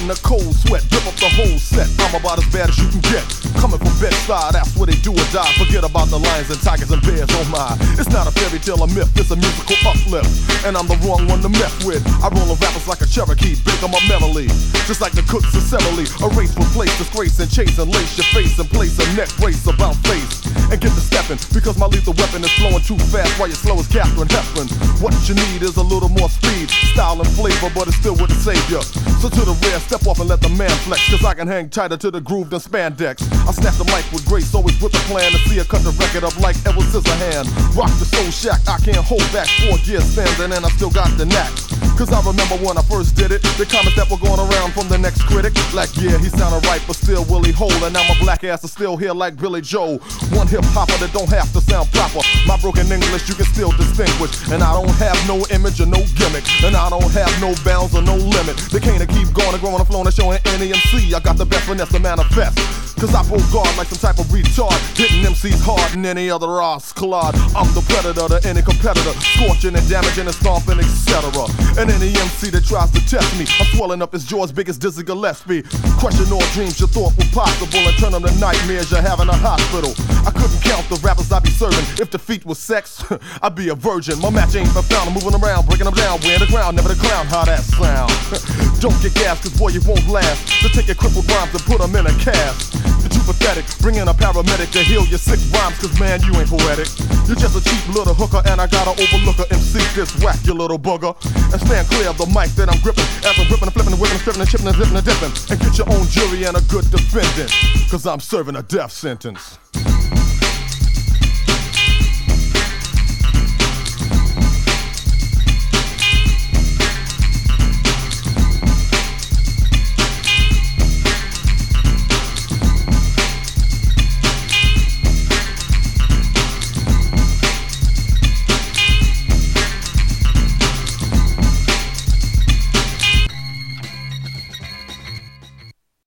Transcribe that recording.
in a cold sweat, drip up the whole set. I'm about as bad as you can get. Coming from Bed-Stuy, that's where they do or die. Forget about the lions and tigers and bears, oh my. It's not a fairy tale or myth, it's a musical uplift. And I'm the wrong one to mess with. I roll the rappers like a Cherokee, bake them up mentally. Just like the cooks of Similarly. A race for place, disgrace and chase and lace your face and place a neck brace about face. And get to stepping, because my lethal weapon is flowing too fast while you're slow as Catherine Hepburn. What you need is a little more speed, style and flavor, but it's still with the savior. So to the rear, step off and let the man flex, cause I can hang tighter to the groove than spandex. I snap the mic with grace, always with a plan to see her cut the record up like Edward Scissorhand. Rock the Soul Shack, I can't hold back, 4 gears standing and I still got the knack. Cause I remember when I first did it, the comments that were going around from the next critic, like yeah, he sounded right but still Willie Hole. And now my black ass is still here like Billy Joel. One hip hopper that don't have to sound proper. My broken English you can still distinguish. And I don't have no image or no gimmick. And I don't have no bounds or no limit. They can't keep going and growing and flowing and showing any MC. I got the best finesse to manifest. Cause I broke guard like some type of retard, hitting MCs hard than any other ass collide. I'm the predator to any competitor, scorching and damaging and stomping, etc. And any MC that tries to test me, I'm swelling up his jaws big as Dizzy Gillespie, crushing all dreams you thought were possible and turn them to nightmares you have in a hospital. I couldn't count the rappers I be serving. If defeat was sex, I'd be a virgin. My match ain't been found. I'm moving around, breaking them down, wearing the ground, never the clown. How that sound? Don't get gas, cause boy you won't last. So take your crippled rhymes and put them in a cast. You're too pathetic, bring in a paramedic to heal your sick rhymes, cause man you ain't poetic. You're just a cheap little hooker and I gotta overlook her. MC this whack, you little booger. And stand clear of the mic that I'm gripping, as I'm ripping and flipping and whipping and stripping and chipping and zipping and dipping. And get your own jury and a good defendant, cause I'm serving a death sentence.